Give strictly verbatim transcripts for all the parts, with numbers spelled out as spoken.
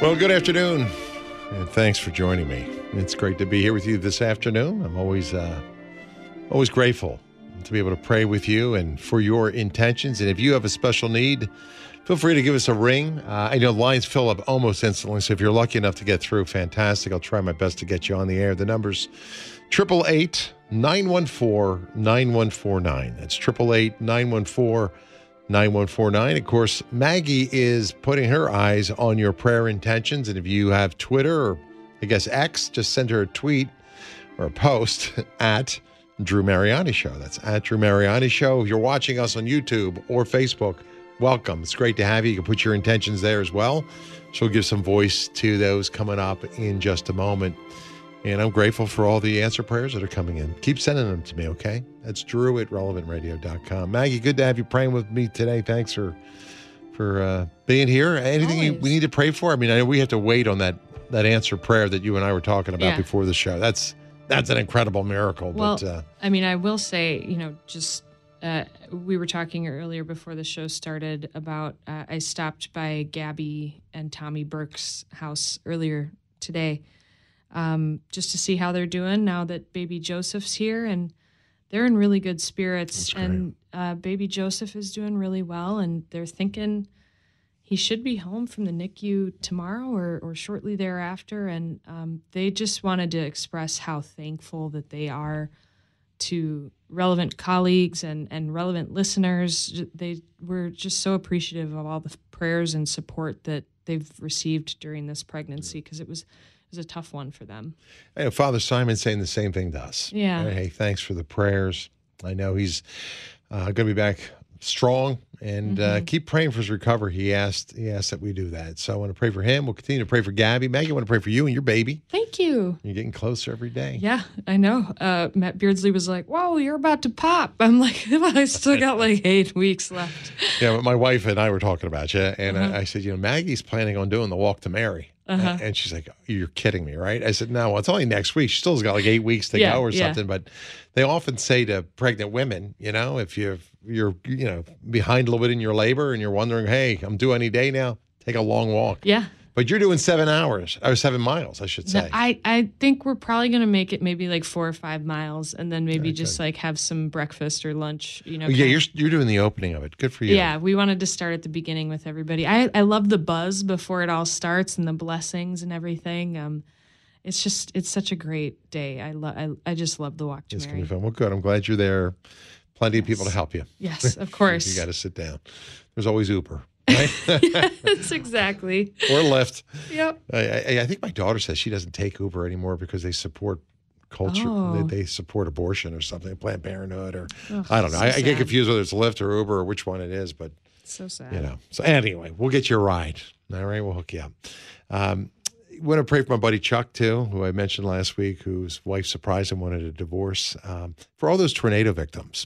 Well, good afternoon, and thanks for joining me. It's great to be here with you this afternoon. I'm always, uh, always grateful to be able to pray with you and for your intentions. And if you have a special need, feel free to give us a ring. Uh, I know lines fill up almost instantly, so if you're lucky enough to get through, fantastic. I'll try my best to get you on the air. The number's eight eight eight, nine one four, nine one four nine. That's eight eight eight, nine one four, nine one four nine. Of course, Maggie is putting her eyes on your prayer intentions. And if you have Twitter or, I guess, X, just send her a tweet or a post at Drew Mariani Show. That's at Drew Mariani Show. If you're watching us on YouTube or Facebook, welcome. It's great to have you. You can put your intentions there as well. So we'll give some voice to those coming up in just a moment. And I'm grateful for all the answer prayers that are coming in. Keep sending them to me, okay? That's Drew at relevant radio dot com. Maggie, good to have you praying with me today. Thanks for for uh, being here. Anything you, we need to pray for? I mean, I know we have to wait on that that answer prayer that you and I were talking about yeah. before the show. That's that's an incredible miracle. Well, but, uh, I mean, I will say, you know, just uh, we were talking earlier before the show started about uh, I stopped by Gabby and Tommy Burke's house earlier today. Um, just to see how they're doing now that baby Joseph's here, and they're in really good spirits. And uh, baby Joseph is doing really well, and they're thinking he should be home from the N I C U tomorrow or, or shortly thereafter. And um, they just wanted to express how thankful that they are to relevant colleagues and, and relevant listeners. They were just so appreciative of all the prayers and support that they've received during this pregnancy, because it was It was a tough one for them. Hey, Father Simon saying the same thing to us. Yeah. Hey, thanks for the prayers. I know he's uh, going to be back strong, and mm-hmm. uh, keep praying for his recovery. He asked He asked that we do that. So I want to pray for him. We'll continue to pray for Gabby. Maggie, I want to pray for you and your baby. Thank you. You're getting closer every day. Yeah, I know. Uh, Matt Beardsley was like, whoa, you're about to pop. I'm like, I still got like eight weeks left. Yeah, but my wife and I were talking about you, and uh-huh. I, I said, you know, Maggie's planning on doing the walk to Mary. Uh-huh. And she's like, you're kidding me, right? I said, no, well, it's only next week. She still's got like eight weeks to yeah, go or yeah. something. But they often say to pregnant women, you know, if you're, you're, you know, behind a little bit in your labor and you're wondering, hey, I'm due any day now, take a long walk. Yeah. But you're doing seven hours, or seven miles, I should say. No, I, I think we're probably going to make it maybe like four or five miles, and then maybe okay. just like have some breakfast or lunch, you know. Yeah, you're you're doing the opening of it. Good for you. Yeah, we wanted to start at the beginning with everybody. I, I love the buzz before it all starts and the blessings and everything. Um, it's just, it's such a great day. I, lo- I, I just love the walk to It's Mary. going to be fun. Well, good. I'm glad you're there. Plenty yes. of people to help you. Yes, of course. You got to sit down. There's always Uber. Right? Yes, exactly. Or Lyft. Yep. I, I, I think my daughter says she doesn't take Uber anymore because they support culture. Oh. They, they support abortion or something, Planned Parenthood, or Ugh, I don't know. so I, I get sad. confused whether it's Lyft or Uber or which one it is, but So sad. you know. So anyway, we'll get you a ride. All right, we'll hook you up. Um, want to pray for my buddy Chuck too, who I mentioned last week, whose wife surprised him, wanted a divorce. Um, for all those tornado victims.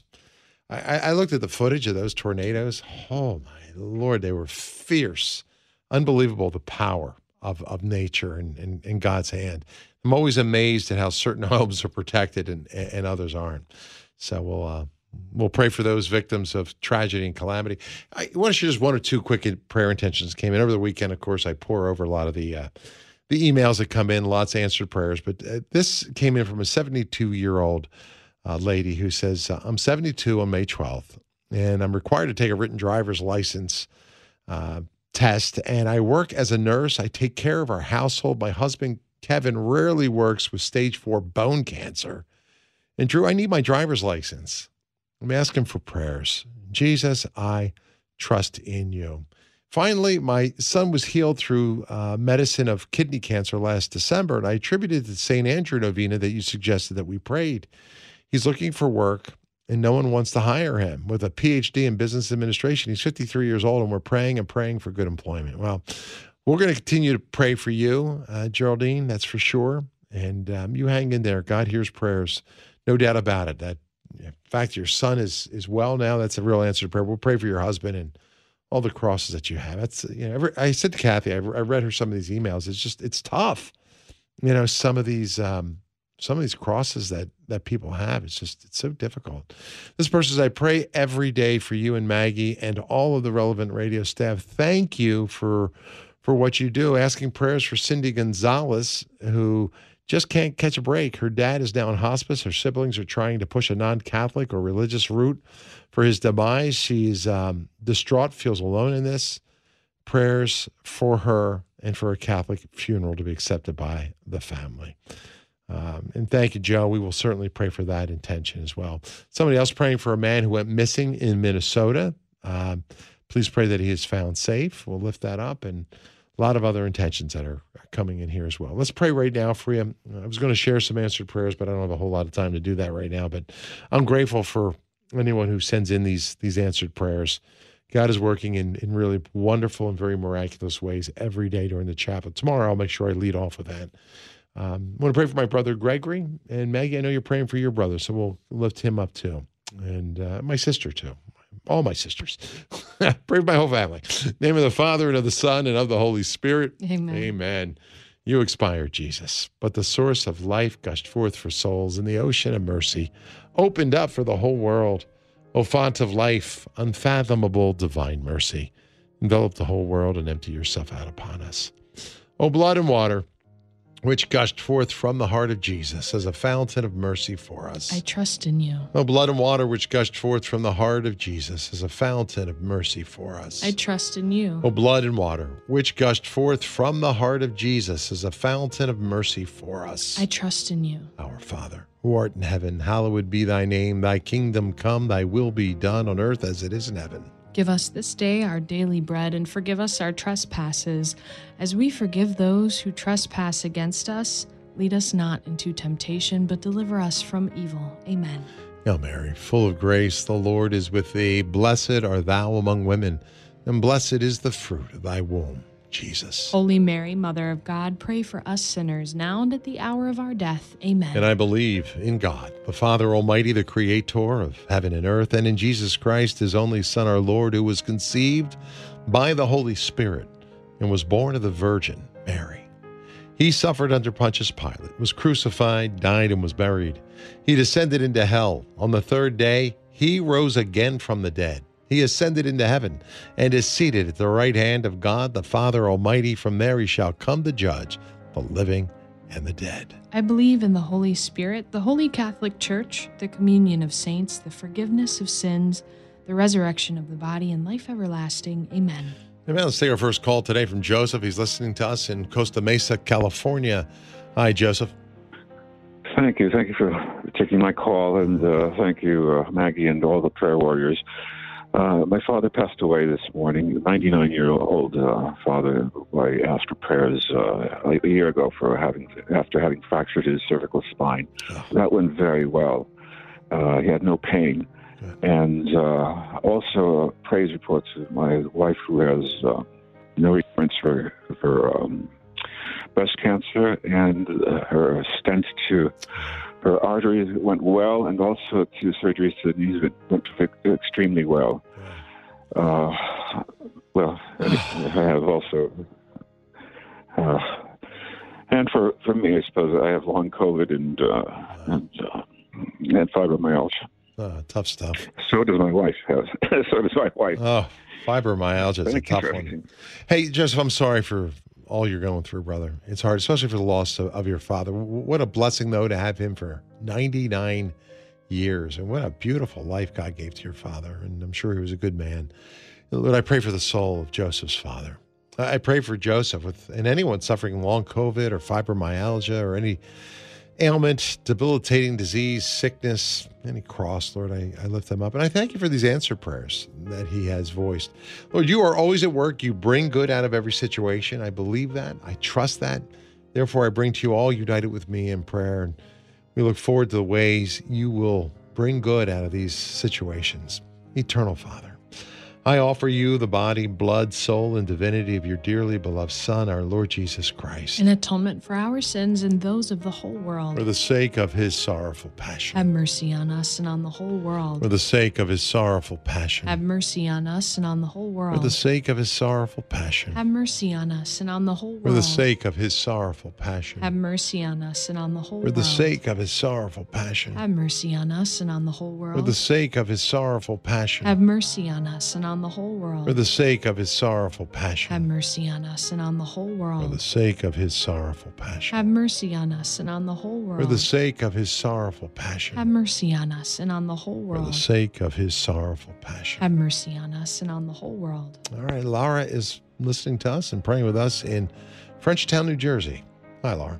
I, I looked at the footage of those tornadoes. Oh, my Lord, they were fierce. Unbelievable, the power of, of nature and, and, and God's hand. I'm always amazed at how certain homes are protected and, and others aren't. So we'll uh, we'll pray for those victims of tragedy and calamity. I want to share just one or two quick prayer intentions came in over the weekend. Of course, I pour over a lot of the uh, the emails that come in, lots of answered prayers. But uh, this came in from a seventy-two-year-old Uh, lady who says, uh, I'm seventy-two on May twelfth, and I'm required to take a written driver's license uh, test, and I work as a nurse. I take care of our household. My husband, Kevin, rarely works with stage four bone cancer. And Drew, I need my driver's license. I'm asking for prayers. Jesus, I trust in you. Finally, my son was healed through uh, medicine of kidney cancer last December, and I attributed it to Saint Andrew Novena that you suggested that we prayed. He's looking for work, and no one wants to hire him with a P H D in business administration. He's fifty-three years old, and we're praying and praying for good employment. Well, we're going to continue to pray for you, uh, Geraldine, that's for sure. And um, you hang in there. God hears prayers, no doubt about it. That, in fact, your son is is well now. That's a real answer to prayer. We'll pray for your husband and all the crosses that you have. That's, you know, every, I said to Kathy, I, I read her some of these emails. It's just, it's tough. You know, some of these, um, some of these crosses that, that people have, it's just, it's so difficult. This person says, I pray every day for you and Maggie and all of the relevant radio staff. Thank you for, for what you do. Asking prayers for Cindy Gonzalez, who just can't catch a break. Her dad is now in hospice. Her siblings are trying to push a non-Catholic or religious route for his demise. She's um, distraught, feels alone in this. Prayers for her and for a Catholic funeral to be accepted by the family. Um, and thank you, Joe. We will certainly pray for that intention as well. Somebody else praying for a man who went missing in Minnesota. Um, please pray that he is found safe. We'll lift that up, and a lot of other intentions that are coming in here as well. Let's pray right now for you. I was going to share some answered prayers, but I don't have a whole lot of time to do that right now. But I'm grateful for anyone who sends in these these answered prayers. God is working in, in really wonderful and very miraculous ways every day during the chapel. Tomorrow, I'll make sure I lead off with that. Um, I want to pray for my brother Gregory. And Maggie, I know you're praying for your brother, so we'll lift him up too. And uh, my sister too. All my sisters. Pray for my whole family. In the name of the Father, and of the Son, and of the Holy Spirit. Amen. Amen. You expired, Jesus, but the source of life gushed forth for souls, and the ocean of mercy opened up for the whole world. O font of life, unfathomable divine mercy, envelop the whole world and empty yourself out upon us. O blood and water, which gushed forth from the heart of Jesus as a fountain of mercy for us. I trust in you. O blood and water, which gushed forth from the heart of Jesus as a fountain of mercy for us. I trust in you. O blood and water, which gushed forth from the heart of Jesus as a fountain of mercy for us. I trust in you. Our Father, who art in heaven, hallowed be thy name. Thy kingdom come, thy will be done on earth as it is in heaven. Give us this day our daily bread, and forgive us our trespasses, as we forgive those who trespass against us. Lead us not into temptation, but deliver us from evil. Amen. Hail Mary, full of grace, the Lord is with thee. Blessed art thou among women, and blessed is the fruit of thy womb, Jesus. Holy Mary, Mother of God, pray for us sinners, now and at the hour of our death. Amen. And I believe in God, the Father Almighty, the Creator of heaven and earth, and in Jesus Christ, his only Son, our Lord, who was conceived by the Holy Spirit and was born of the Virgin Mary. He suffered under Pontius Pilate, was crucified, died, and was buried. He descended into hell. On the third day, he rose again from the dead. He ascended into heaven and is seated at the right hand of God, the Father Almighty. From there he shall come to judge the living and the dead. I believe in the Holy Spirit, the Holy Catholic Church, the communion of saints, the forgiveness of sins, the resurrection of the body, and life everlasting. Amen. Amen. Let's take our first call today from Joseph. He's listening to us in Costa Mesa, California. Hi, Joseph. Thank you. Thank you for taking my call, and uh, thank you, uh, Maggie, and all the prayer warriors. Uh, my father passed away this morning, ninety-nine-year-old uh, father. I asked for prayers uh, a year ago for having after having fractured his cervical spine. Oh. That went very well. Uh, he had no pain. Good. And uh, also uh, praise reports of my wife, who has uh, no recurrence for, for um, breast cancer, and uh, her stent to her arteries went well, and also two surgeries to the knees went extremely well. Uh, well, I have also, uh, and for, for me, I suppose I have long COVID and uh, and, uh, and fibromyalgia. Uh, tough stuff. So does my wife. Have. so does my wife. Oh, fibromyalgia is a tough one. Hey, Joseph, I'm sorry for all you're going through, brother. It's hard, especially for the loss of, of your father. What a blessing, though, to have him for ninety-nine years. And what a beautiful life God gave to your father. And I'm sure he was a good man. Lord, I pray for the soul of Joseph's father. I pray for Joseph with, and anyone suffering long COVID or fibromyalgia or any ailment, debilitating disease, sickness, any cross, Lord, I, I lift them up. And I thank you for these answer prayers that he has voiced. Lord, you are always at work. You bring good out of every situation. I believe that. I trust that. Therefore, I bring to you all united with me in prayer. And we look forward to the ways you will bring good out of these situations. Eternal Father, I offer you the body, blood, soul, and divinity of your dearly beloved Son, our Lord Jesus Christ. In atonement for our sins and those of the whole world. For the sake of his sorrowful passion. Have mercy on us and on the whole world. For the sake of his sorrowful passion. Have mercy on us and on the whole world. For the sake of his sorrowful passion. Have mercy on us and on the whole world. For the sake of his sorrowful passion. Have mercy on us and on the whole world. For the sake of his sorrowful passion. Have mercy on us and on the whole world. For the sake of his sorrowful passion. Have mercy on us and on on the whole world. For the sake of his sorrowful passion. Have mercy on us and on the whole world. For the sake of his sorrowful passion. Have mercy on us and on the whole world. For the sake of his sorrowful passion. Have mercy on us and on the whole world. For the sake of his sorrowful passion. Have mercy on us and on the whole world. All right, Laura is listening to us and praying with us in Frenchtown, New Jersey. Hi, Laura.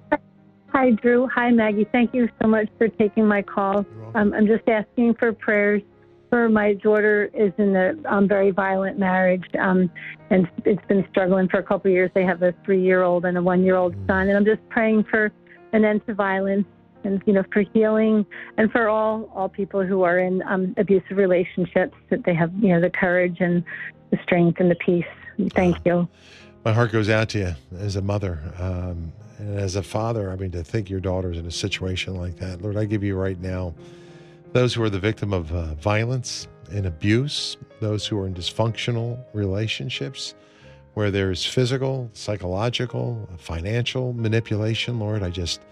Hi, Drew. Hi, Maggie. Thank you so much for taking my call. Um, I'm just asking for prayers for my daughter is in a um, very violent marriage, um, and it's been struggling for a couple of years. They have a three-year-old and a one-year-old son, and I'm just praying for an end to violence and, you know, for healing and for all, all people who are in um, abusive relationships, that they have, you know, the courage and the strength and the peace. Thank you. My heart goes out to you as a mother. Um, and as a father, I mean, to think your daughter's in a situation like that. Lord, I give you right now those who are the victim of uh, violence and abuse, those who are in dysfunctional relationships where there's physical, psychological, financial manipulation. Lord, I just,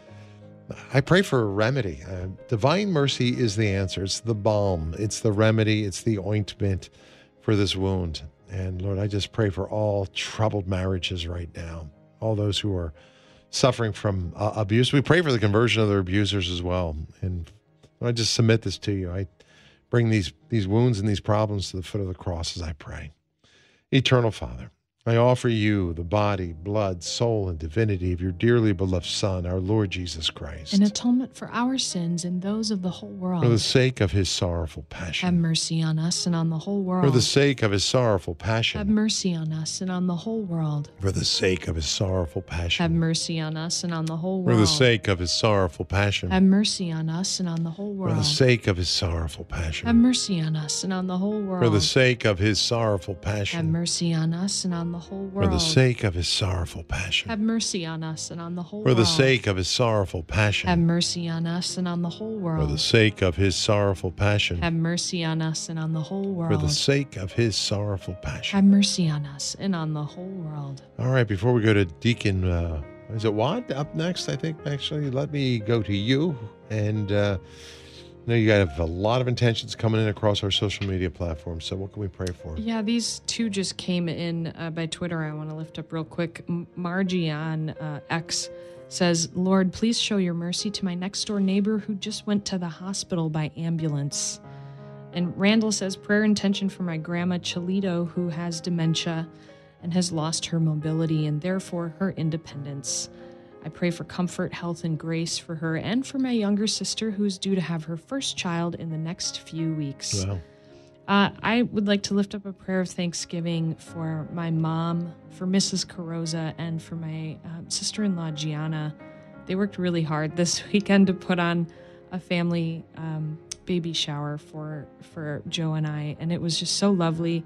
I pray for a remedy. Uh, divine mercy is the answer. It's the balm. It's the remedy. It's the ointment for this wound. And Lord, I just pray for all troubled marriages right now, all those who are suffering from uh, abuse. We pray for the conversion of their abusers as well. And I just submit this to you. I bring these, these wounds and these problems to the foot of the cross as I pray. Eternal Father, I offer you the body, blood, soul, and divinity of your dearly beloved Son, our Lord Jesus Christ. An atonement for our sins and those of the whole world. For the sake of his sorrowful passion. Have mercy on us and on the whole world. For the sake of his sorrowful passion. Have mercy on us and on the whole world. For the sake of his sorrowful passion. Have mercy on us and on the whole world. For the sake of his sorrowful passion. Have mercy on us and on the whole world. For the sake of his sorrowful passion. Have mercy on us and on the whole world. For the sake of his sorrowful passion. Have mercy on us and on the whole world. For the sake of his sorrowful passion. Have mercy on us and on the whole For world. the sake of his sorrowful passion. Have mercy on us and on the whole world. For the sake of his sorrowful passion. Have mercy on us and on the whole world. For the sake of his sorrowful passion. Have mercy on us and on the whole world. All right, before we go to Deacon, uh, is it Watt up next, I think, actually? Let me go to you. And uh, I know you have a lot of intentions coming in across our social media platforms, so what can we pray for? Yeah, these two just came in uh, by Twitter. I want to lift up real quick. M- Margie on uh, X says, Lord, please show your mercy to my next door neighbor who just went to the hospital by ambulance. And Randall says, prayer intention for my grandma Cholito, who has dementia and has lost her mobility and therefore her independence. I pray for comfort, health, and grace for her and for my younger sister, who's due to have her first child in the next few weeks. Wow. Uh, I would like to lift up a prayer of thanksgiving for my mom, for Missus Carosa, and for my um, sister-in-law, Gianna. They worked really hard this weekend to put on a family um, baby shower for, for Joe and I, and it was just so lovely.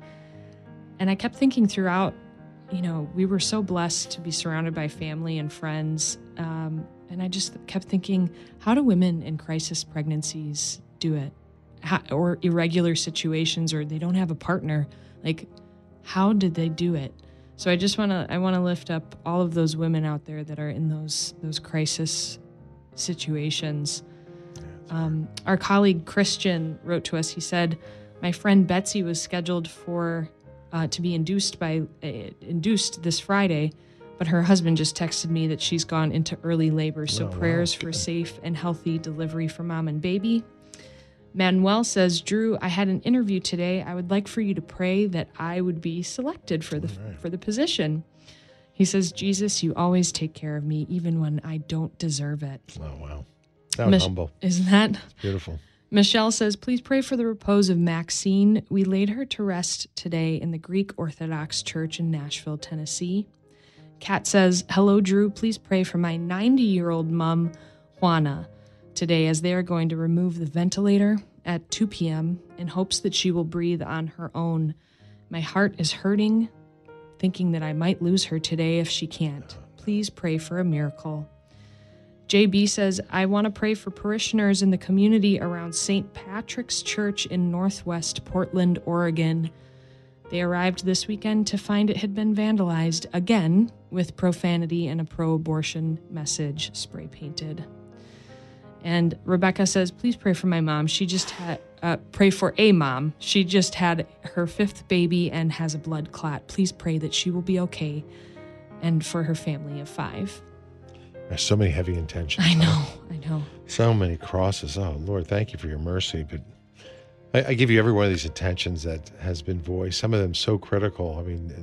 And I kept thinking throughout, you know, we were so blessed to be surrounded by family and friends. Um, and I just kept thinking, how do women in crisis pregnancies do it? How, or irregular situations, or they don't have a partner. Like, how did they do it? So I just want to, I want to lift up all of those women out there that are in those, those crisis situations. Um, our colleague Christian wrote to us. He said, my friend Betsy was scheduled for Uh, to be induced by uh, induced this Friday, but her husband just texted me that she's gone into early labor. So Oh, wow. prayers for safe and healthy delivery for mom and baby. Manuel says, Drew, I had an interview today. I would like for you to pray that I would be selected for the right. for the position. He says, Jesus, you always take care of me, even when I don't deserve it. Oh, wow. How Mich- humble. Isn't that? Beautiful. Michelle says, please pray for the repose of Maxine. We laid her to rest today in the Greek Orthodox Church in Nashville, Tennessee. Kat says, hello, Drew. Please pray for my ninety-year-old mom, Juana, today as they are going to remove the ventilator at two p.m. in hopes that she will breathe on her own. My heart is hurting, thinking that I might lose her today if she can't. Please pray for a miracle. J B says, I want to pray for parishioners in the community around Saint Patrick's Church in Northwest Portland, Oregon. They arrived this weekend to find it had been vandalized again with profanity and a pro-abortion message spray painted. And Rebecca says, please pray for my mom. She just had uh, pray for a mom. She just had her fifth baby and has a blood clot. Please pray that she will be okay, and for her family of five. There's so many heavy intentions. I know, I know. So many crosses. Oh, Lord, thank you for your mercy. But I, I give you every one of these intentions that has been voiced. Some of them so critical. I mean,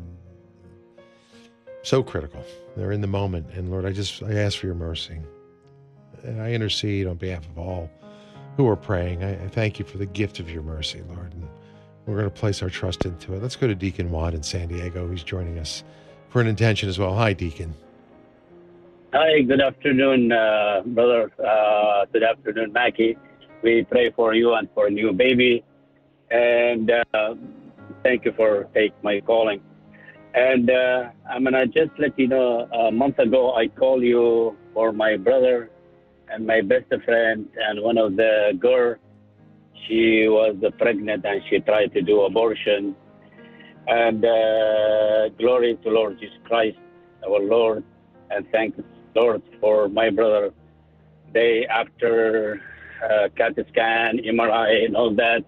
so critical. They're in the moment. And Lord, I just, I ask for your mercy. And I intercede on behalf of all who are praying. I, I thank you for the gift of your mercy, Lord. And we're going to place our trust into it. Let's go to Deacon Watt in San Diego, who's joining us for an intention as well. Hi, Deacon. Hi, good afternoon, uh, brother. Uh, good afternoon, Maggie. We pray for you and for a new baby. And uh, thank you for taking my calling. And uh, I'm going to just let you know, a month ago, I called you for my brother and my best friend and one of the girls. She was pregnant and she tried to do abortion. And uh, glory to Lord Jesus Christ, our Lord. And thank Lord for my brother. They, after uh, C A T scan, M R I, and all that,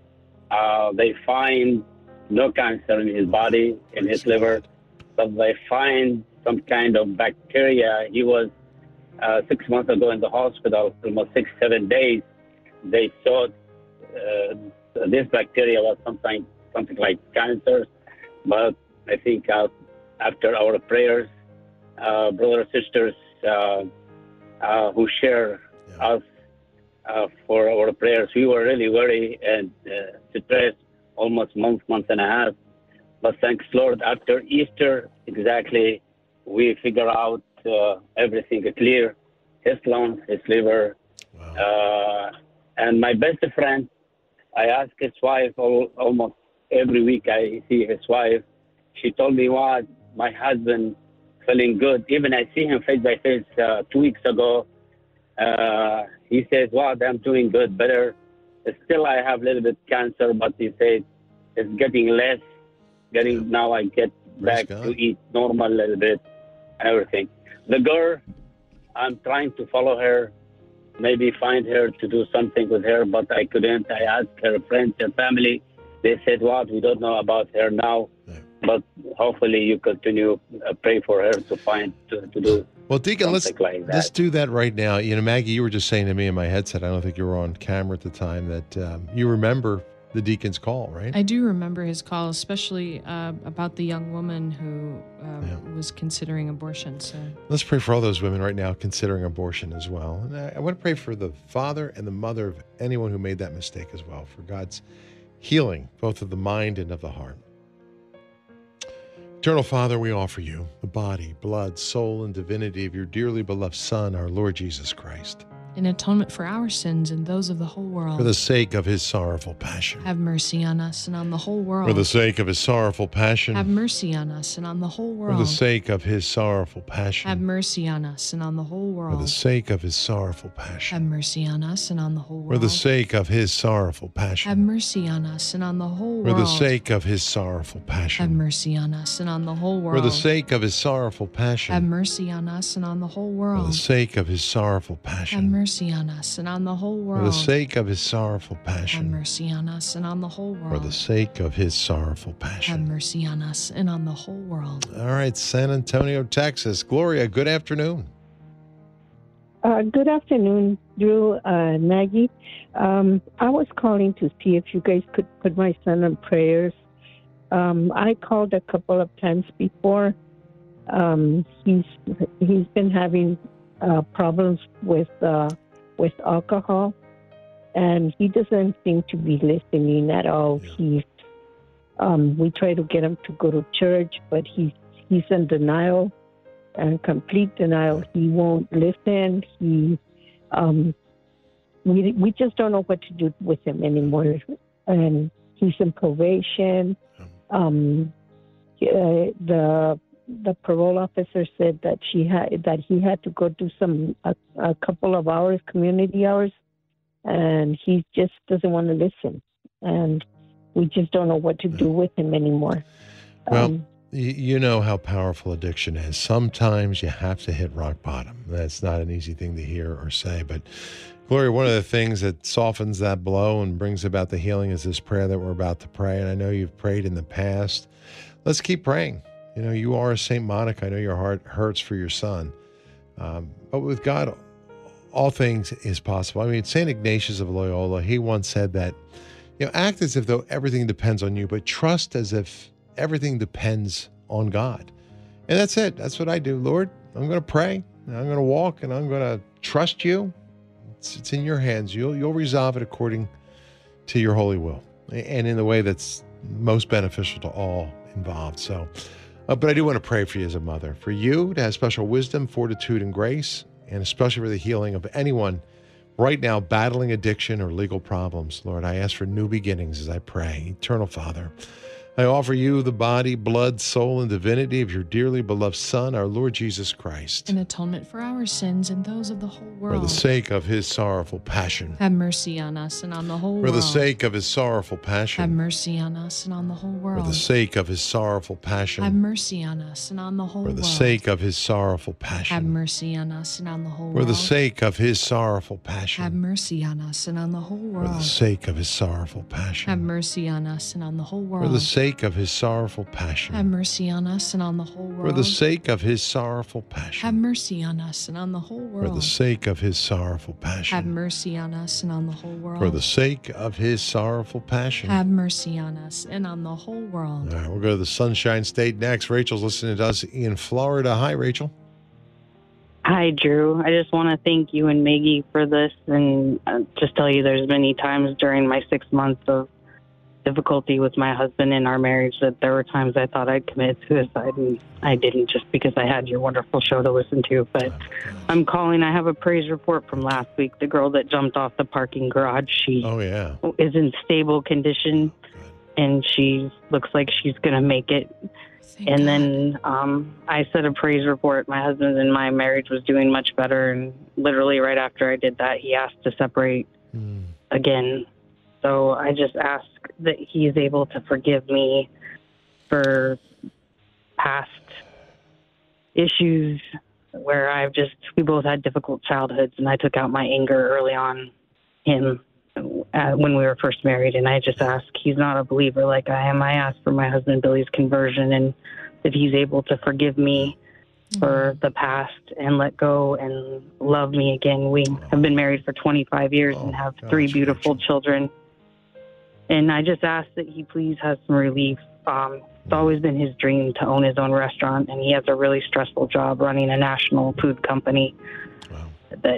uh, they find no cancer in his body, in his liver, but they find some kind of bacteria. He was uh, six months ago in the hospital, almost six, seven days. They thought uh, this bacteria was something, something like cancer, but I think uh, after our prayers, Uh, brothers and sisters uh, uh, who share yeah. us uh, for our prayers. We were really worried and uh, stressed almost month, month and a half. But thanks, Lord, after Easter, exactly, we figure out uh, everything clear. His lungs, his liver. Wow. Uh, and my best friend, I ask his wife all, almost every week I see his wife. She told me, what, my husband feeling good. Even I see him face by face uh, two weeks ago. Uh, he says, wow, I'm doing good, better. Still, I have a little bit cancer, but he says it's getting less. Getting yeah. Now I get Praise back God. To eat normal a little bit and everything. The girl, I'm trying to follow her, maybe find her to do something with her, but I couldn't. I asked her friends and family. They said, what, we don't know about her now. Yeah. But hopefully you continue uh, pray for her to find to, to do. Well, Deacon, let's like let's do that right now. You know, Maggie, you were just saying to me in my headset. I don't think you were on camera at the time. That um, you remember the deacon's call, right? I do remember his call, especially uh, about the young woman who uh, yeah. was considering abortion. So let's pray for all those women right now considering abortion as well. And I, I want to pray for the father and the mother of anyone who made that mistake as well, for God's healing, both of the mind and of the heart. Eternal Father, we offer you the body, blood, soul, and divinity of your dearly beloved Son, our Lord Jesus Christ. In atonement for our sins and those of the whole world. For the sake of his sorrowful passion. Have mercy on us and on the whole world. For the sake of his sorrowful passion. Have mercy on us and on the whole world. For the sake of his sorrowful passion. Have mercy on us and on the whole world. For the sake of his sorrowful passion. Have mercy on us and on the whole world. For the sake of his sorrowful passion. Have mercy on us and on the whole world. For the sake of his sorrowful passion. Have mercy on us and on the whole world. For the sake of his sorrowful passion. Have mercy on us and on the whole world. For the sake of his sorrowful passion. Have mercy on us and on the whole world. For the sake of his sorrowful passion. Have mercy on us and on the whole world. For the sake of his sorrowful passion. Have mercy on us and on the whole world. All right, San Antonio, Texas. Gloria, good afternoon. Uh, good afternoon, Drew, uh, Maggie. Um, I was calling to see if you guys could put my son in prayers. Um, I called a couple of times before. Um, he's he's been having uh, problems with uh, with alcohol, and he doesn't seem to be listening at all. Yeah. He's um, we try to get him to go to church, but he's he's in denial. And complete denial. He won't listen. He, um, we we just don't know what to do with him anymore. And he's in probation. Um, uh, the the parole officer said that she had that he had to go do some a, a couple of hours, community hours, and he just doesn't want to listen. And we just don't know what to do with him anymore. Well. Um, You know how powerful addiction is. Sometimes you have to hit rock bottom. That's not an easy thing to hear or say, but Gloria, one of the things that softens that blow and brings about the healing is this prayer that we're about to pray. And I know you've prayed in the past. Let's keep praying. You know, you are a Saint Monica. I know your heart hurts for your son. Um, but with God, all things is possible. I mean, Saint Ignatius of Loyola, he once said that, you know, act as if though everything depends on you, but trust as if everything depends on God. And that's it. That's what I do. Lord, I'm going to pray. I'm going to walk, and I'm going to trust you. It's, it's in your hands. You'll you'll resolve it according to your holy will, and in the way that's most beneficial to all involved. So, uh, but I do want to pray for you as a mother, for you to have special wisdom, fortitude, and grace, and especially for the healing of anyone right now battling addiction or legal problems. Lord, I ask for new beginnings as I pray. Eternal Father, I offer you the body, blood, soul, and divinity of your dearly beloved Son, our Lord Jesus Christ. An atonement for our sins and those of the whole world. For the sake of his sorrowful passion. Have mercy on us and on the whole For world. the sake of his sorrowful passion. Have mercy on us and on the whole world. For the sake of his sorrowful passion. Have mercy on us and on the whole For world. the sake of his sorrowful passion. Have mercy on us and on the whole For world. the sake of his sorrowful passion. Have mercy on us and on the whole world. For the sake of his sorrowful passion. Have mercy on us and on the whole world. For the sake of his sorrowful passion. Have mercy on us and on the whole world. For the sake of his sorrowful passion. Have mercy on us and on the whole world. For the sake of his sorrowful passion. Have mercy on us and on the whole world. For the sake of his sorrowful passion. Have mercy on us and on the whole world. All right, we'll go to the Sunshine State next. Rachel's listening to us in Florida. Hi, Rachel. Hi, Drew. I just want to thank you and Maggie for this, and uh, just tell you there's many times during my six months of difficulty with my husband in our marriage that there were times I thought I'd commit suicide, and I didn't, just because I had your wonderful show to listen to. But I'm calling. I have a praise report from last week. The girl that jumped off the parking garage, she Oh, yeah. is in stable condition, and she looks like she's going to make it. Thank And God. then um, I said a praise report. My husband and my marriage was doing much better, and literally right after I did that, he asked to separate Mm. again. So I just ask that he is able to forgive me for past issues where I've just, we both had difficult childhoods, and I took out my anger early on him uh, when we were first married. And I just ask, he's not a believer like I am. I ask for my husband Billy's conversion, and that he's able to forgive me for the past and let go and love me again. We have been married for twenty-five years Oh, and have gosh, three beautiful Rachel. children. And I just ask that he please has some relief. Um, it's always been his dream to own his own restaurant, and he has a really stressful job running a national food company. Wow. That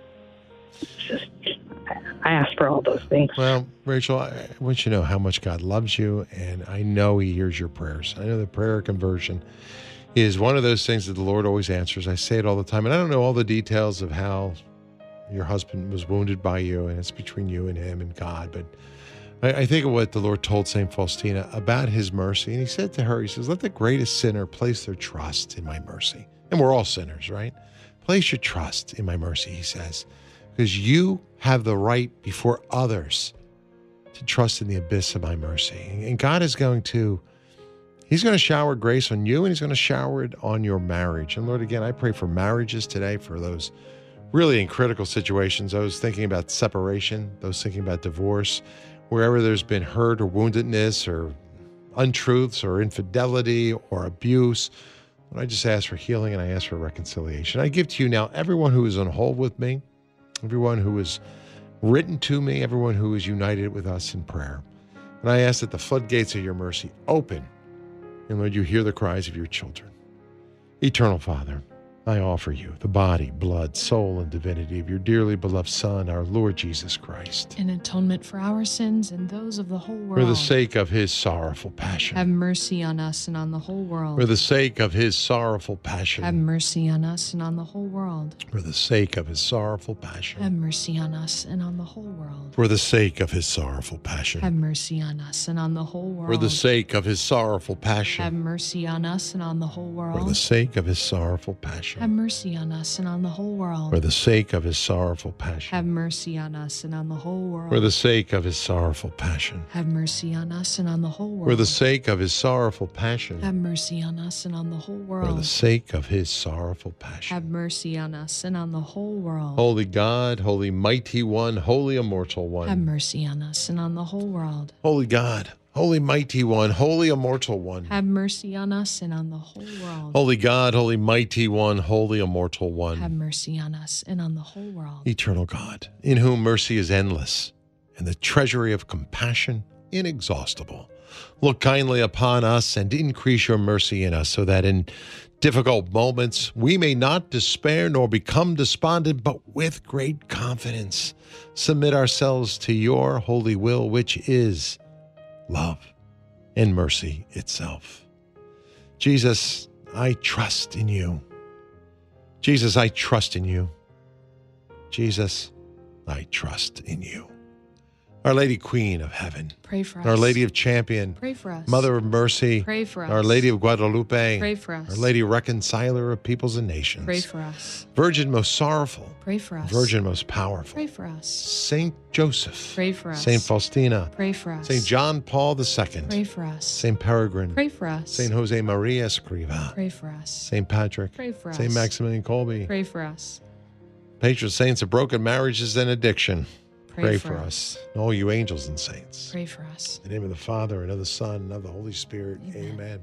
just, I ask for all those things. Well, Rachel, I want you to know how much God loves you, and I know he hears your prayers. I know the prayer of conversion is one of those things that the Lord always answers. I say it all the time, and I don't know all the details of how your husband was wounded by you, and it's between you and him and God, but I, I think of what the Lord told Saint Faustina about his mercy, and he said to her, he says, let the greatest sinner place their trust in my mercy. And we're all sinners, right? Place your trust in my mercy, he says, because you have the right before others to trust in the abyss of my mercy. And God is going to, he's going to shower grace on you, and he's going to shower it on your marriage. And Lord, again, I pray for marriages today, for those really in critical situations, those thinking about separation, those thinking about divorce, wherever there's been hurt or woundedness or untruths or infidelity or abuse. Lord, I just ask for healing, and I ask for reconciliation. I give to you now everyone who is on hold with me, everyone who is written to me, everyone who is united with us in prayer. And I ask that the floodgates of your mercy open, and Lord, you hear the cries of your children. Eternal Father, I offer you the body, blood, soul, and divinity of your dearly beloved Son, our Lord Jesus Christ. An atonement for our sins and those of the whole world. For the sake of his sorrowful passion. Have mercy on us and on the whole world. For the sake of his sorrowful passion. Have mercy on us and on the whole world. For the sake of his sorrowful passion. Have mercy on us and on the whole world. For the sake of his sorrowful passion. Have mercy on us and on the whole world. For the sake of his sorrowful passion. Have mercy on us and on the whole world. For the sake of his sorrowful passion. passion. Have mercy on us and on the whole world. For the sake of his sorrowful passion. Have mercy on us and on the whole world. For the sake of his sorrowful passion. Have mercy on us and on the whole world. For the sake of his sorrowful passion. Have mercy on us and on the whole world. For the sake of his sorrowful passion. Have mercy on us and on the whole world. Holy God, holy mighty one, holy immortal one. Have mercy on us and on the whole world. Holy God, holy mighty one, holy immortal one. Have mercy on us and on the whole world. Holy God, holy mighty one, holy immortal one. Have mercy on us and on the whole world. Eternal God, in whom mercy is endless and the treasury of compassion inexhaustible. Look kindly upon us and increase your mercy in us so that in difficult moments we may not despair nor become despondent, but with great confidence submit ourselves to your holy will, which is love and mercy itself. Jesus, I trust in you. Jesus, I trust in you. Jesus, I trust in you. Our Lady Queen of Heaven. Pray for us. Our Lady of Champion. Pray for us. Mother of Mercy. Pray for us. Our Lady of Guadalupe. Pray for us. Our Lady Reconciler of Peoples and Nations. Pray for us. Virgin most sorrowful. Pray for us. Virgin most powerful. Pray for us. Saint Joseph. Pray for us. Saint Faustina. Pray for us. Saint John Paul the Second. Pray for us. Saint Peregrine. Pray for us. Saint Jose Maria Escriva. Pray for us. Saint Patrick. Pray for us. Saint Maximilian Kolbe. Pray for us. Patron saints of broken marriages and addiction. Pray, Pray for, for us. And all you angels and saints. Pray for us. In the name of the Father, and of the Son, and of the Holy Spirit. Amen. Amen.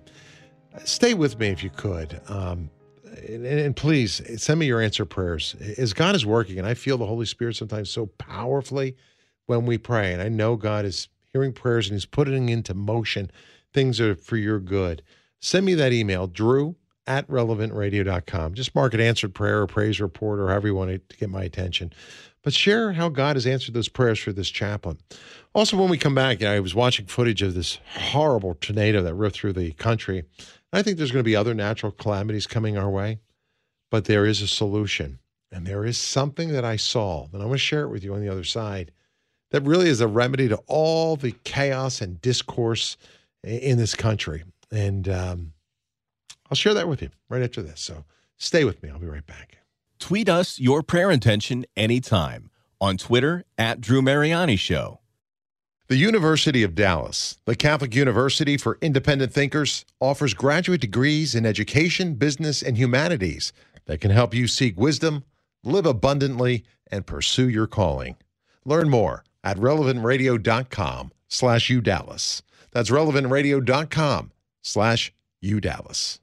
Stay with me if you could. Um, and, and please, send me your answer prayers. As God is working, and I feel the Holy Spirit sometimes so powerfully when we pray, and I know God is hearing prayers and he's putting into motion things that are for your good. Send me that email, drew at relevant radio dot com. Just mark it answered prayer or praise report or however you want it to get my attention. But share how God has answered those prayers for this chaplain. Also, when we come back, you know, I was watching footage of this horrible tornado that ripped through the country. I think there's going to be other natural calamities coming our way, but there is a solution. And there is something that I saw, and I'm going to share it with you on the other side, that really is a remedy to all the chaos and discourse in this country. And um, I'll share that with you right after this. So stay with me. I'll be right back. Tweet us your prayer intention anytime on Twitter at Drew Mariani Show. The University of Dallas, the Catholic University for Independent Thinkers, offers graduate degrees in education, business, and humanities that can help you seek wisdom, live abundantly, and pursue your calling. Learn more at relevant radio dot com slash U Dallas. That's relevant radio dot com slash U Dallas.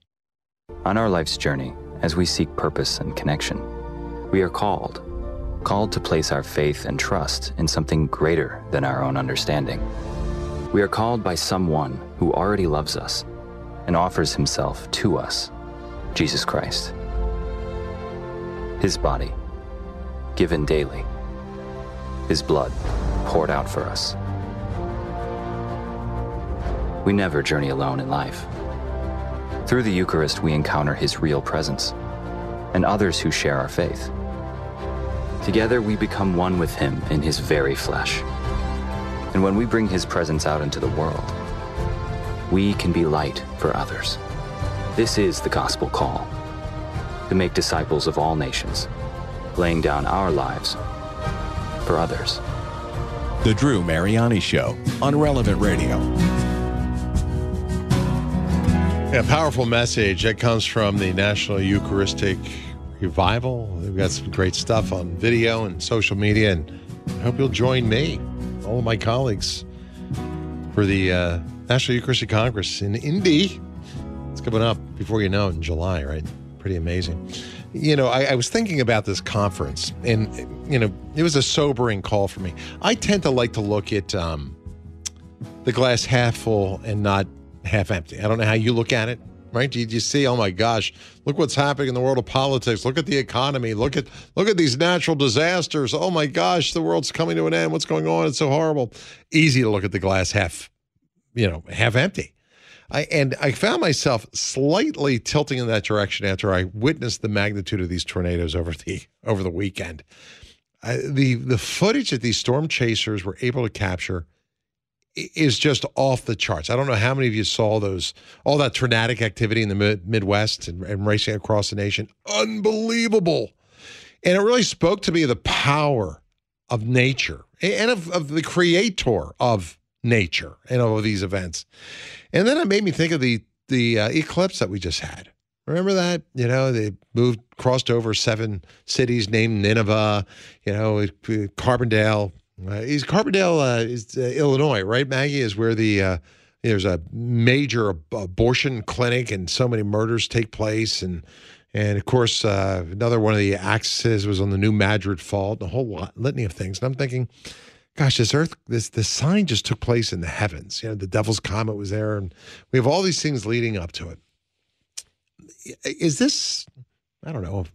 On our life's journey, as we seek purpose and connection, we are called, called to place our faith and trust in something greater than our own understanding. We are called by someone who already loves us and offers himself to us, Jesus Christ. His body, given daily. His blood, poured out for us. We never journey alone in life. Through the Eucharist, we encounter his real presence and others who share our faith. Together, we become one with him in his very flesh. And when we bring his presence out into the world, we can be light for others. This is the gospel call, to make disciples of all nations, laying down our lives for others. The Drew Mariani Show on Relevant Radio. Yeah, powerful message that comes from the National Eucharistic Revival. We've got some great stuff on video and social media, and I hope you'll join me, all of my colleagues, for the uh, National Eucharistic Congress in Indy. It's coming up before you know it in July, right? Pretty amazing. You know, I, I was thinking about this conference, and, you know, it was a sobering call for me. I tend to like to look at um, the glass half full and not half empty. I don't know how you look at it, right? Do you, do you see, oh my gosh, look what's happening in the world of politics. Look at the economy. Look at look at these natural disasters. Oh my gosh, the world's coming to an end. What's going on? It's so horrible. Easy to look at the glass half, you know, half empty. I and I found myself slightly tilting in that direction after I witnessed the magnitude of these tornadoes over the over the weekend. I, the the footage that these storm chasers were able to capture is just off the charts. I don't know how many of you saw those, all that tornadic activity in the mid- Midwest and, and racing across the nation. Unbelievable. And it really spoke to me of the power of nature and of, of the creator of nature and all of these events. And then it made me think of the, the uh, eclipse that we just had. Remember that? You know, they moved, crossed over seven cities named Nineveh, you know, Carbondale. Uh, is Carbondale uh, is uh, Illinois, right, Maggie? Is where the uh, there's a major ab- abortion clinic and so many murders take place, and and of course uh, another one of the axes was on the New Madrid Fault, a whole lot, litany of things. And I'm thinking, gosh, this Earth, this this sign just took place in the heavens. You know, the Devil's Comet was there, and we have all these things leading up to it. Is this, I don't know,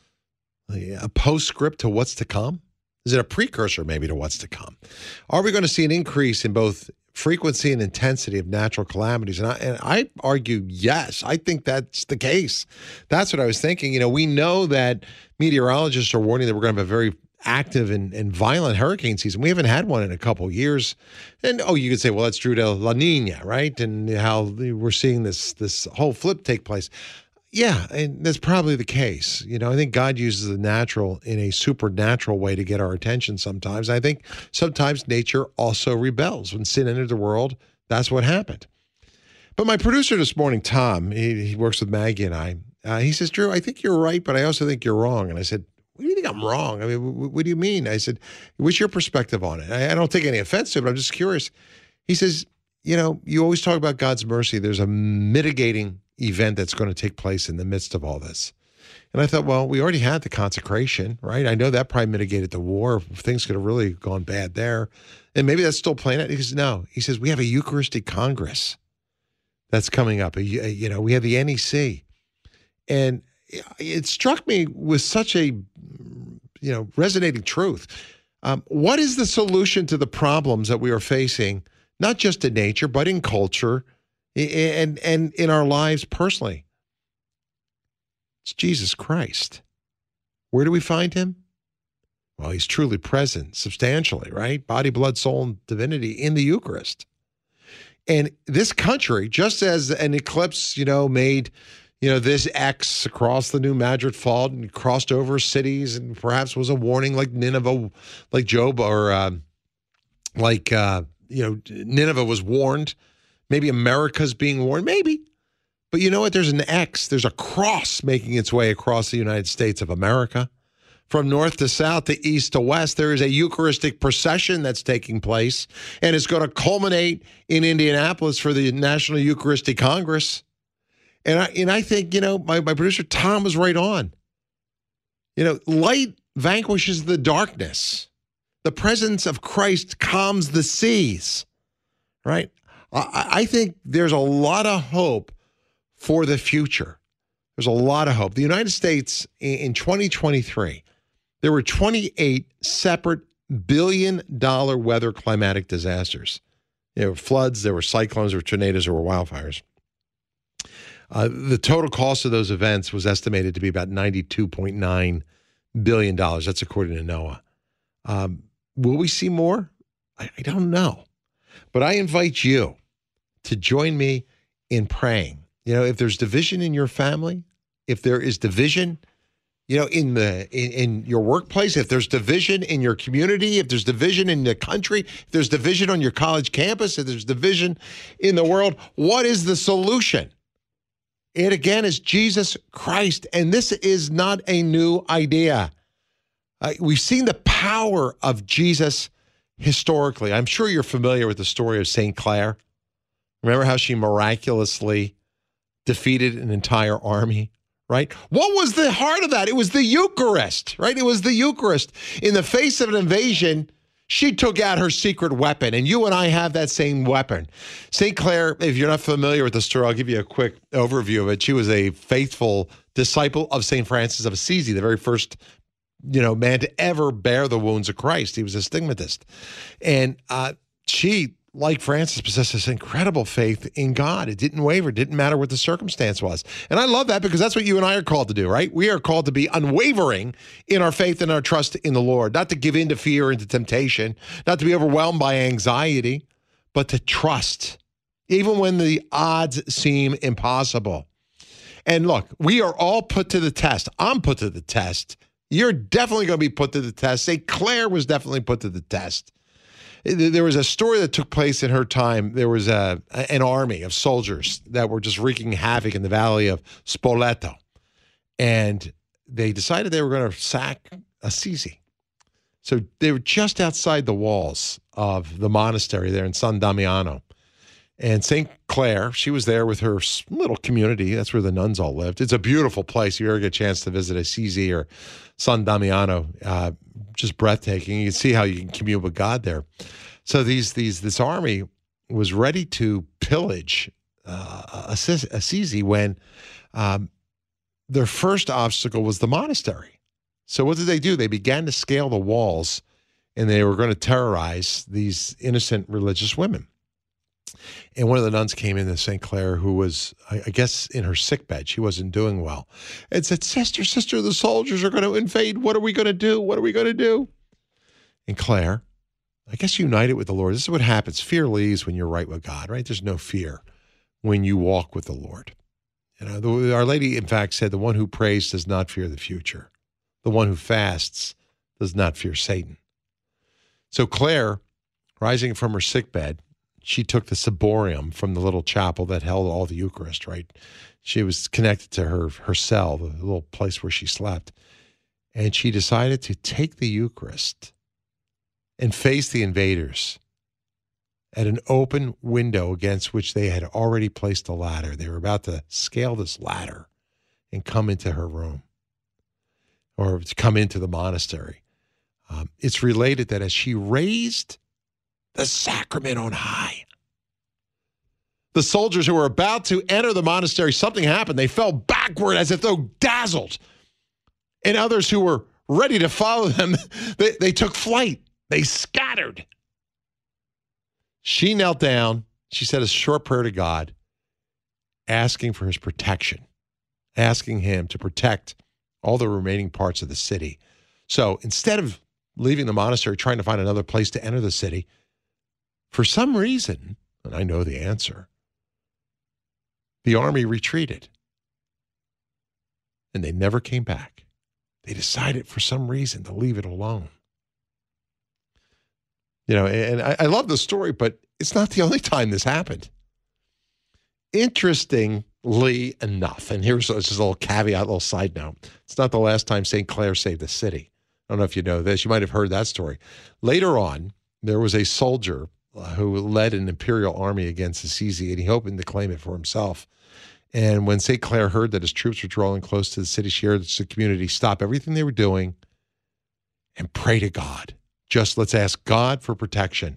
a postscript to what's to come? Is it a precursor maybe to what's to come? Are we going to see an increase in both frequency and intensity of natural calamities? And I, and I argue, yes, I think that's the case. That's what I was thinking. You know, we know that meteorologists are warning that we're going to have a very active and, and violent hurricane season. We haven't had one in a couple of years. And, oh, you could say, well, that's due to La Nina, right? And how we're seeing this this whole flip take place. Yeah, and that's probably the case. You know, I think God uses the natural in a supernatural way to get our attention sometimes. I think sometimes nature also rebels. When sin entered the world, that's what happened. But my producer this morning, Tom, he, he works with Maggie and I, uh, he says, Drew, I think you're right, but I also think you're wrong. And I said, what do you think I'm wrong? I mean, what, what do you mean? I said, what's your perspective on it? I, I don't take any offense to it, but I'm just curious. He says, you know, you always talk about God's mercy. There's a mitigating event that's going to take place in the midst of all this. And I thought, well, we already had the consecration, right? I know that probably mitigated the war. Things could have really gone bad there. And maybe that's still playing out. He says, no. He says, we have a Eucharistic Congress that's coming up. You know, we have the N E C. And it struck me with such a, you know, resonating truth. Um, what is the solution to the problems that we are facing, not just in nature, but in culture, and and in our lives personally? It's Jesus Christ. Where do we find him? Well, he's truly present substantially, right? Body, blood, soul, and divinity in the Eucharist. And this country, just as an eclipse, you know, made, you know, this X across the New Madrid Fault and crossed over cities and perhaps was a warning like Nineveh, like Job, or uh, like, uh, you know, Nineveh was warned. Maybe America's being warned, maybe. But you know what? There's an X. There's a cross making its way across the United States of America. From north to south, to east to west, there is a Eucharistic procession that's taking place, and it's going to culminate in Indianapolis for the National Eucharistic Congress. And I and I think, you know, my, my producer Tom was right on. You know, light vanquishes the darkness. The presence of Christ calms the seas, right? I, I think there's a lot of hope for the future. There's a lot of hope. The United States in, in twenty twenty-three, there were twenty-eight separate billion dollar weather climatic disasters. There were floods, there were cyclones, there were tornadoes, there were wildfires. Uh, the total cost of those events was estimated to be about ninety-two point nine billion dollars. That's according to NOAA. Um, will we see more? I, I don't know. But I invite you to join me in praying. You know, if there's division in your family, if there is division, you know, in the in, in your workplace, if there's division in your community, if there's division in the country, if there's division on your college campus, if there's division in the world, what is the solution? It again is Jesus Christ, and this is not a new idea. Uh, we've seen the power of Jesus historically. I'm sure you're familiar with the story of Saint Clare. Remember how she miraculously defeated an entire army, right? What was the heart of that? It was the Eucharist, right? It was the Eucharist. In the face of an invasion, she took out her secret weapon, and you and I have that same weapon. Saint Clare, if you're not familiar with the story, I'll give you a quick overview of it. She was a faithful disciple of Saint Francis of Assisi, the very first, you know, man to ever bear the wounds of Christ. He was a stigmatist. And uh, she, like Francis, possessed this incredible faith in God. It didn't waver. It didn't matter what the circumstance was. And I love that because that's what you and I are called to do, right? We are called to be unwavering in our faith and our trust in the Lord, not to give in to fear and to temptation, not to be overwhelmed by anxiety, but to trust, even when the odds seem impossible. And look, we are all put to the test. I'm put to the test. You're definitely going to be put to the test. Saint Clare was definitely put to the test. There was a story that took place in her time. There was a an army of soldiers that were just wreaking havoc in the valley of Spoleto. And they decided they were going to sack Assisi. So they were just outside the walls of the monastery there in San Damiano. And Saint Clare, she was there with her little community. That's where the nuns all lived. It's a beautiful place. If you ever get a chance to visit Assisi or San Damiano, uh, just breathtaking. You can see how you can commune with God there. So these these this army was ready to pillage uh, Assisi when um, their first obstacle was the monastery. So what did they do? They began to scale the walls, and they were going to terrorize these innocent religious women. And one of the nuns came in to Saint Clare, who was, I guess, in her sickbed. She wasn't doing well. And said, sister, sister, the soldiers are going to invade. What are we going to do? What are we going to do? And Clare, I guess, united with the Lord. This is what happens. Fear leaves when you're right with God, right? There's no fear when you walk with the Lord. You know, the, Our Lady, in fact, said, the one who prays does not fear the future. The one who fasts does not fear Satan. So Clare, rising from her sickbed, she took the ciborium from the little chapel that held all the Eucharist, right? She was connected to her, her cell, the little place where she slept. And she decided to take the Eucharist and face the invaders at an open window against which they had already placed a ladder. They were about to scale this ladder and come into her room or to come into the monastery. Um, it's related that as she raised the sacrament on high, the soldiers who were about to enter the monastery, something happened. They fell backward as if though dazzled. And others who were ready to follow them, they, they took flight. They scattered. She knelt down. She said a short prayer to God, asking for his protection, asking him to protect all the remaining parts of the city. So instead of leaving the monastery, trying to find another place to enter the city, for some reason, and I know the answer, the army retreated. And they never came back. They decided for some reason to leave it alone. You know, and I, I love the story, but it's not the only time this happened. Interestingly enough, and here's just a little caveat, a little side note. It's not the last time Saint Clare saved the city. I don't know if you know this. You might have heard that story. Later on, there was a soldier who led an imperial army against Assisi, and he hoped to claim it for himself. And when Saint Clare heard that his troops were drawing close to the city, she urged the community stop everything they were doing and pray to God. Just let's ask God for protection.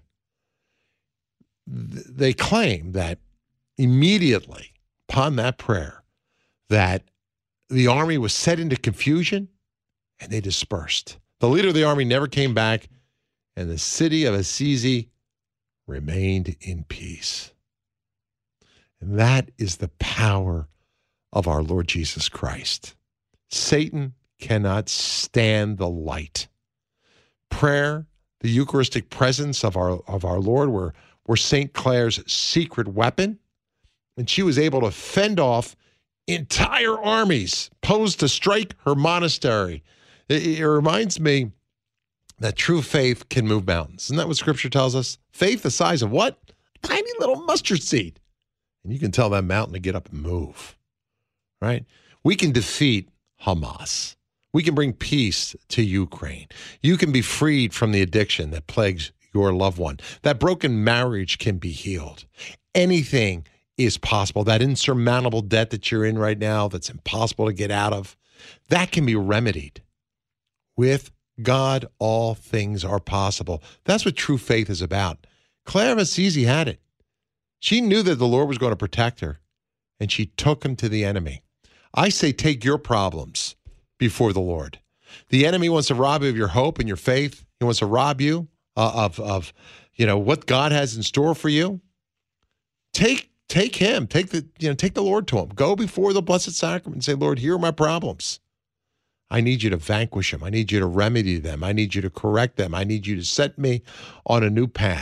They claim that immediately upon that prayer, that the army was set into confusion and they dispersed. The leader of the army never came back, and the city of Assisi remained in peace. And that is the power of our Lord Jesus Christ. Satan cannot stand the light. Prayer, the Eucharistic presence of our of our Lord, were, were Saint Clare's secret weapon, and she was able to fend off entire armies posed to strike her monastery. It, it reminds me that true faith can move mountains. Isn't that what Scripture tells us? Faith the size of what? Tiny little mustard seed. And you can tell that mountain to get up and move, right? We can defeat Hamas. We can bring peace to Ukraine. You can be freed from the addiction that plagues your loved one. That broken marriage can be healed. Anything is possible. That insurmountable debt that you're in right now that's impossible to get out of, that can be remedied. With God, all things are possible. That's what true faith is about. Clare of Assisi had it. She knew that the Lord was going to protect her, and she took him to the enemy. I say take your problems before the Lord. The enemy wants to rob you of your hope and your faith. He wants to rob you uh, of, of, you know, what God has in store for you. Take take him. Take the, you know, take the Lord to him. Go before the Blessed Sacrament and say, Lord, here are my problems. I need you to vanquish them. I need you to remedy them. I need you to correct them. I need you to set me on a new path.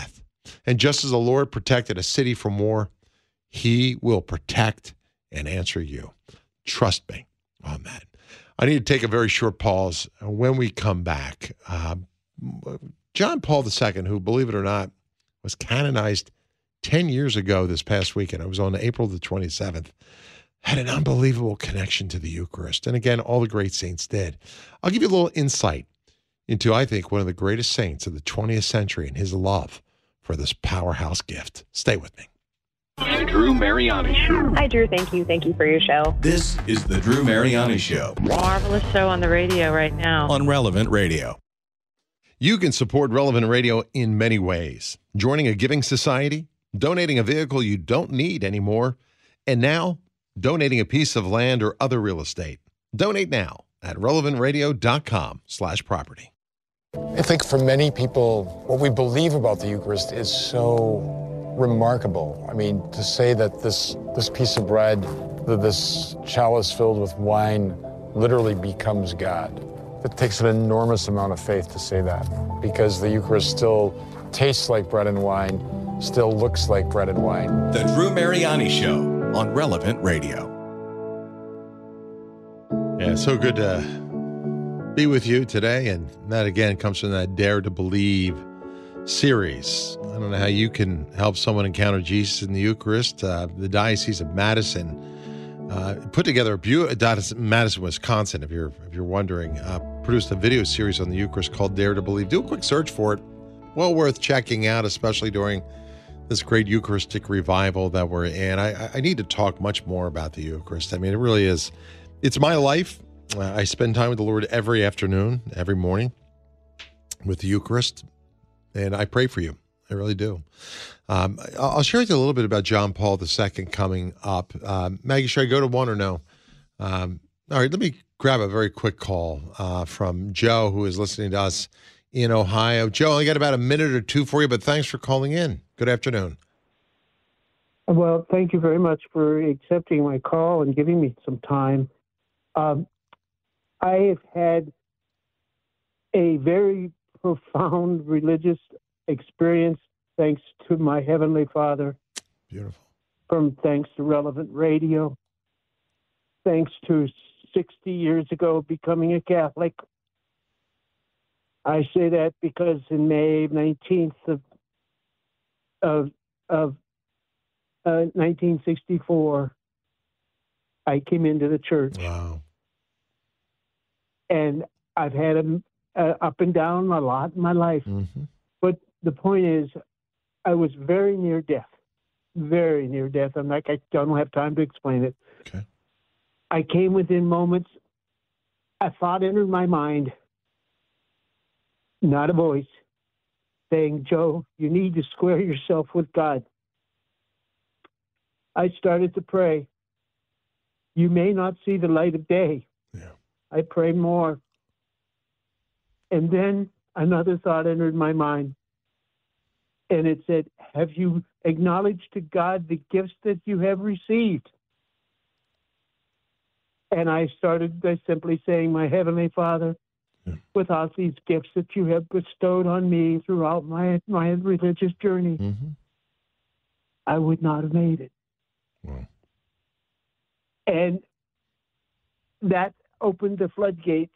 And just as the Lord protected a city from war, he will protect and answer you. Trust me on that. I need to take a very short pause. When we come back, uh, John Paul the Second, who, believe it or not, was canonized ten years ago this past weekend. It was on April the twenty-seventh. Had an unbelievable connection to the Eucharist. And again, all the great saints did. I'll give you a little insight into, I think, one of the greatest saints of the twentieth century and his love for this powerhouse gift. Stay with me. The Drew Mariani Show. Hi, Drew. Thank you. Thank you for your show. This is the Drew Mariani Show. Marvelous show on the radio right now. On Relevant Radio. You can support Relevant Radio in many ways. Joining a giving society, donating a vehicle you don't need anymore, and now donating a piece of land or other real estate. Donate now at relevantradio.com slash property. I think for many people, what we believe about the Eucharist is so remarkable. I mean, to say that this this piece of bread, that this chalice filled with wine literally becomes God. It takes an enormous amount of faith to say that, because the Eucharist still tastes like bread and wine, still looks like bread and wine. The Drew Mariani Show on Relevant Radio. Yeah, so good to be with you today. And that, again, comes from that Dare to Believe series. I don't know how you can help someone encounter Jesus in the Eucharist. Uh, the Diocese of Madison uh, put together a beautiful, Madison, Wisconsin, if you're if you're wondering, uh, produced a video series on the Eucharist called Dare to Believe. Do a quick search for it. Well worth checking out, especially during this great Eucharistic revival that we're in. I, I need to talk much more about the Eucharist. I mean, it really is, it's my life. Uh, I spend time with the Lord every afternoon, every morning with the Eucharist, and I pray for you. I really do. Um, I'll share with you a little bit about John Paul the Second coming up. Um, Maggie, should I go to one or no? Um, all right, let me grab a very quick call uh, from Joe, who is listening to us in Ohio. Joe, I got about a minute or two for you, but thanks for calling in. Good afternoon. Well, thank you very much for accepting my call and giving me some time. Um, I have had a very profound religious experience thanks to my Heavenly Father. Beautiful. From thanks to Relevant Radio. Thanks to sixty years ago becoming a Catholic. I say that because in May nineteenth of of, of uh, nineteen sixty-four, I came into the church. Wow. And I've had a, a up and down a lot in my life. Mm-hmm. But the point is, I was very near death. Very near death. I'm like, I don't have time to explain it. Okay. I came within moments. A thought entered my mind. Not a voice, saying, Joe, you need to square yourself with God. I started to pray. You may not see the light of day. Yeah. I pray more. And then another thought entered my mind. And it said, have you acknowledged to God the gifts that you have received? And I started by simply saying, my Heavenly Father, yeah. without these gifts that you have bestowed on me throughout my, my religious journey, mm-hmm. I would not have made it. Wow. And that opened the floodgates.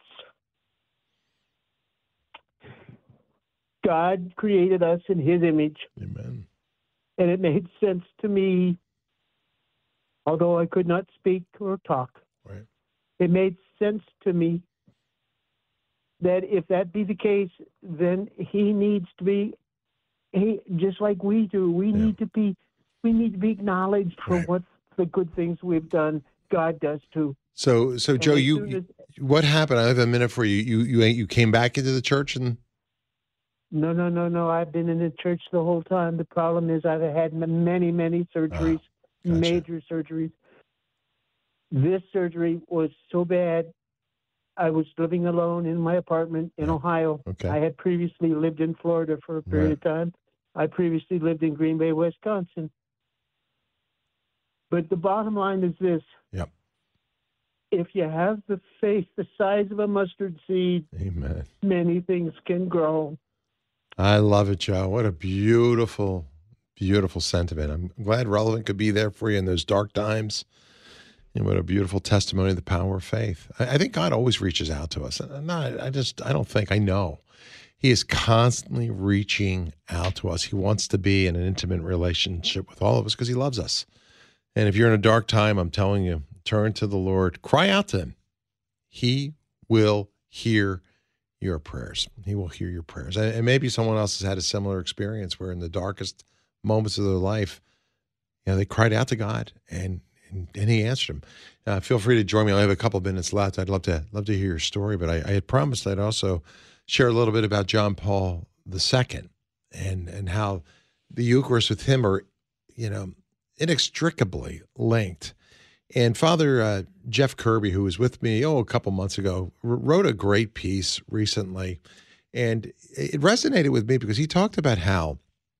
God created us in his image. Amen. And it made sense to me, although I could not speak or talk. Right. It made sense to me that if that be the case, then he needs to be, he, just like we do, we yeah. need to be, we need to be acknowledged for right. what the good things we've done. God does too. So, so Joe, you, you, what happened? I have a minute for you. You, you, you came back into the church and. No, no, no, no. I've been in the church the whole time. The problem is I've had many, many surgeries, oh, gotcha. major surgeries. This surgery was so bad. I was living alone in my apartment in yeah. Ohio. Okay. I had previously lived in Florida for a period right. of time. I previously lived in Green Bay, Wisconsin. But the bottom line is this. Yep. If you have the faith the size of a mustard seed, Amen. many things can grow. I love it, Joe. What a beautiful, beautiful sentiment. I'm glad Relevant could be there for you in those dark times. And what a beautiful testimony of the power of faith. I, I think God always reaches out to us. I'm not, I just, I don't think, I know. He is constantly reaching out to us. He wants to be in an intimate relationship with all of us because he loves us. And if you're in a dark time, I'm telling you, turn to the Lord, cry out to him. He will hear your prayers. He will hear your prayers. And, and maybe someone else has had a similar experience where in the darkest moments of their life, you know, they cried out to God and and, and he answered them. Uh, feel free to join me. I have a couple of minutes left. I'd love to love to hear your story, but I, I had promised I'd also share a little bit about John Paul the Second and and how the Eucharist with him are, you know, inextricably linked. And Father uh, Jeff Kirby, who was with me, oh, a couple months ago, r- wrote a great piece recently. And it resonated with me because he talked about how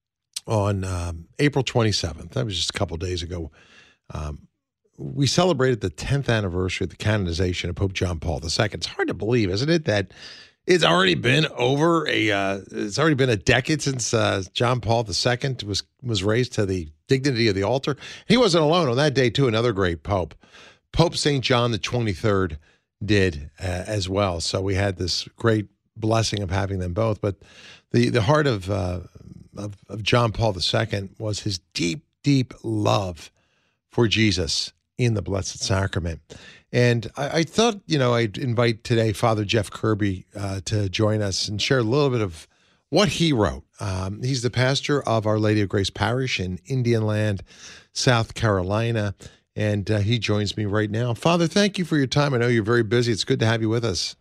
on um, April twenty-seventh, that was just a couple days ago, um, we celebrated the tenth anniversary of the canonization of Pope John Paul the Second. It's hard to believe, isn't it, that it's already been over a uh, it's already been a decade since uh, John Paul the Second was was raised to the dignity of the altar. He wasn't alone on that day, too. Another great pope, Pope Saint John the twenty-third, did uh, as well. So we had this great blessing of having them both. But the the heart of uh, of, of John Paul the Second was his deep, deep love for Jesus in the Blessed Sacrament. And I, I thought, you know, I'd invite today Father Jeff Kirby uh, to join us and share a little bit of what he wrote. Um, he's the pastor of Our Lady of Grace Parish in Indian Land, South Carolina, and uh, he joins me right now. Father, thank you for your time. I know you're very busy. It's good to have you with us.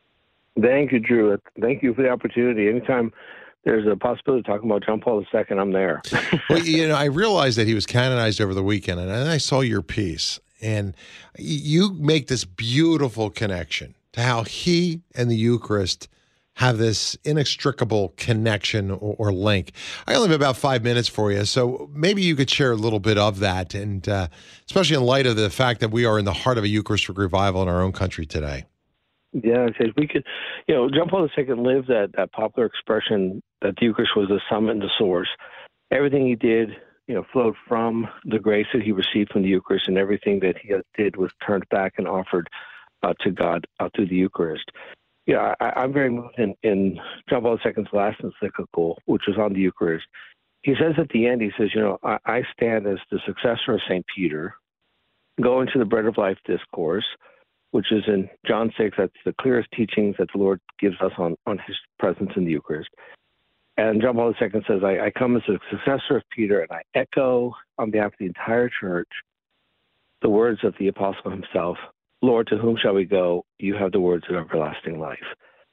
Thank you, Drew. Thank you for the opportunity. Anytime there's a possibility of talking about John Paul the Second, I'm there. Well, you know, I realized that he was canonized over the weekend, and then I saw your piece, and you make this beautiful connection to how he and the Eucharist have this inextricable connection or, or link. I only have about five minutes for you, so maybe you could share a little bit of that, and uh, especially in light of the fact that we are in the heart of a Eucharistic revival in our own country today. Yeah, because we could, you know, John Paul the Second lived that, that popular expression that the Eucharist was the summit and the source. Everything he did, you know, flowed from the grace that he received from the Eucharist, and everything that he did was turned back and offered uh, to God uh, through the Eucharist. Yeah, I, I'm very moved in, in John Paul the Second's last encyclical, which was on the Eucharist. He says at the end, he says, you know, I, I stand as the successor of Saint Peter, go into the Bread of Life discourse, which is in John six. That's the clearest teachings that the Lord gives us on, on his presence in the Eucharist. And John Paul the Second says, I, I come as a successor of Peter, and I echo on behalf of the entire church the words of the apostle himself, Lord, to whom shall we go? You have the words of everlasting life.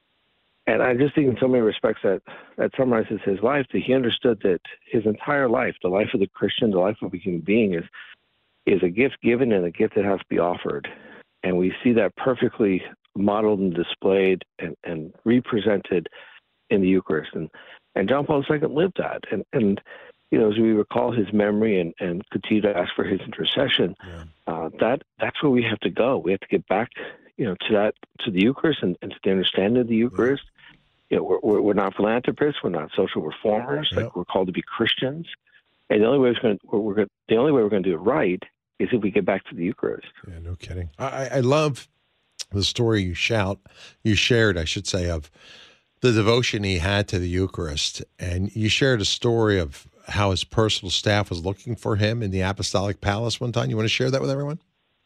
And I just think in so many respects that that summarizes his life, that he understood that his entire life, the life of the Christian, the life of a human being, is is a gift given and a gift that has to be offered. And we see that perfectly modeled and displayed and, and represented in the Eucharist. And, and John Paul the Second lived that. And, and you know, as we recall his memory and, and continue to ask for his intercession, yeah. uh, that that's where we have to go. We have to get back, you know, to that, to the Eucharist and, and to the understanding of the Eucharist. Yeah. You know, we're, we're not philanthropists. We're not social reformers. Yeah. Like we're called to be Christians. And the only way we're going to, we're going, the only way we're going to do it right is if we get back to the Eucharist. Yeah, no kidding. I, I love the story you shout, you shared, I should say, of the devotion he had to the Eucharist. And you shared a story of how his personal staff was looking for him in the Apostolic Palace one time. You want to share that with everyone?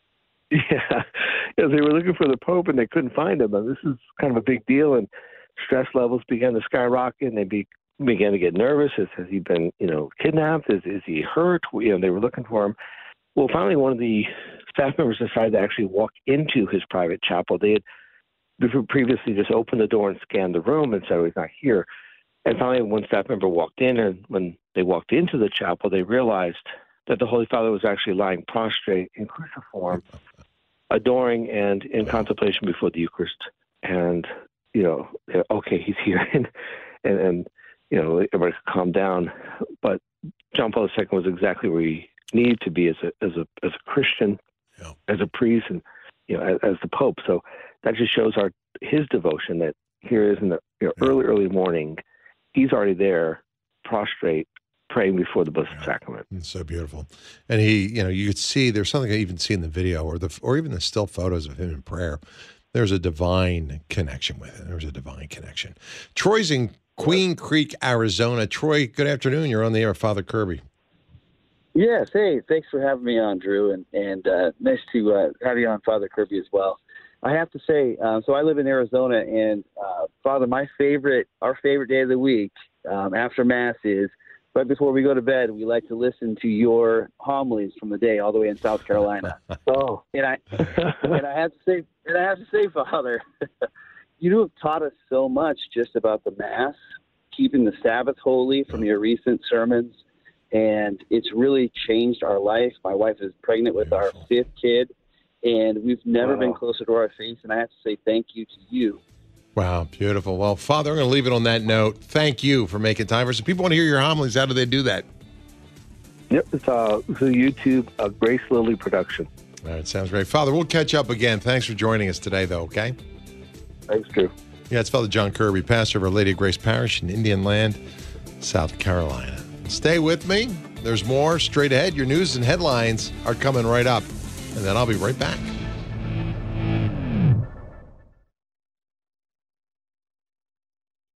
Yeah. Yeah, they were looking for the Pope and they couldn't find him. And this is kind of a big deal. And stress levels began to skyrocket and they be, began to get nervous. Has, has he been, you know, kidnapped? Is, is he hurt? You know, they were looking for him. Well, finally, one of the staff members decided to actually walk into his private chapel. They had previously just opened the door and scanned the room and said, oh, he's not here. And finally, one staff member walked in, and when they walked into the chapel, they realized that the Holy Father was actually lying prostrate in cruciform, adoring and in contemplation before the Eucharist. And, you know, okay, he's here. and, and, and, you know, everybody could calm down. But John Paul the Second was exactly where he need to be as a as a as a Christian, yeah. as a priest, and you know as, as the Pope. So that just shows our his devotion. That here is in the you know, yeah. early early morning, he's already there, prostrate, praying before the Blessed yeah. Sacrament. It's so beautiful. And he, you know, you could see, there's something I even see in the video or the or even the still photos of him in prayer. There's a divine connection with it. There's a divine connection. Troy's in Queen Creek, Arizona. Troy, good afternoon. You're on the air with Father Kirby. Yes. Hey, thanks for having me on, Drew, and, and uh, nice to uh, have you on, Father Kirby, as well. I have to say, uh, so I live in Arizona, and uh, Father, my favorite, our favorite day of the week um, after Mass is right before we go to bed. We like to listen to your homilies from the day all the way in South Carolina. oh, and I and I have to say, and I have to say, Father, you have taught us so much just about the Mass, keeping the Sabbath holy from your recent sermons. And it's really changed our life. My wife is pregnant with Beautiful. our fifth kid, and we've never wow. been closer to our faith. And I have to say thank you to you. Wow, beautiful. Well, Father, I'm going to leave it on that note. Thank you for making time for us. If people want to hear your homilies, how do they do that? Yep, it's uh, it's a YouTube uh, Grace Lily production. All right, sounds great. Father, we'll catch up again. Thanks for joining us today, though, okay? Thanks, Drew. Yeah, it's Father John Kirby, pastor of Our Lady of Grace Parish in Indian Land, South Carolina. Stay with me. There's more straight ahead. Your news and headlines are coming right up. And then I'll be right back.